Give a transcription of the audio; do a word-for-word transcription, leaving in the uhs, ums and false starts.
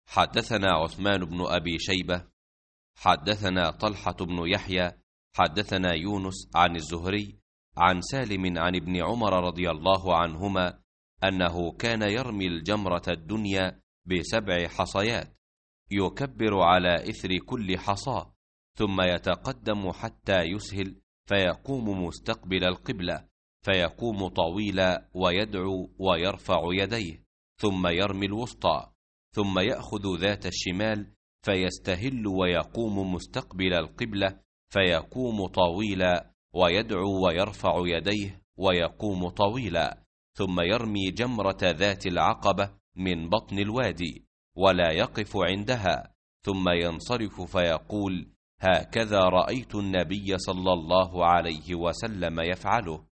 حدثنا عثمان بن أبي شيبة حدثنا طلحة بن يحيى حدثنا يونس عن الزهري عن سالم عن ابن عمر رضي الله عنهما أنه كان يرمي الجمرة الدنيا بسبع حصيات، يكبر على إثر كل حصاة، ثم يتقدم حتى يسهل فيقوم مستقبل القبلة، فيقوم طويلا ويدعو ويرفع يديه، ثم يرمي الوسطى، ثم يأخذ ذات الشمال فيستهل ويقوم مستقبل القبلة، فيقوم طويلا ويدعو ويرفع يديه ويقوم طويلا، ثم يرمي جمرة ذات العقبة من بطن الوادي ولا يقف عندها، ثم ينصرف فيقول: هكذا رأيت النبي صلى الله عليه وسلم يفعله.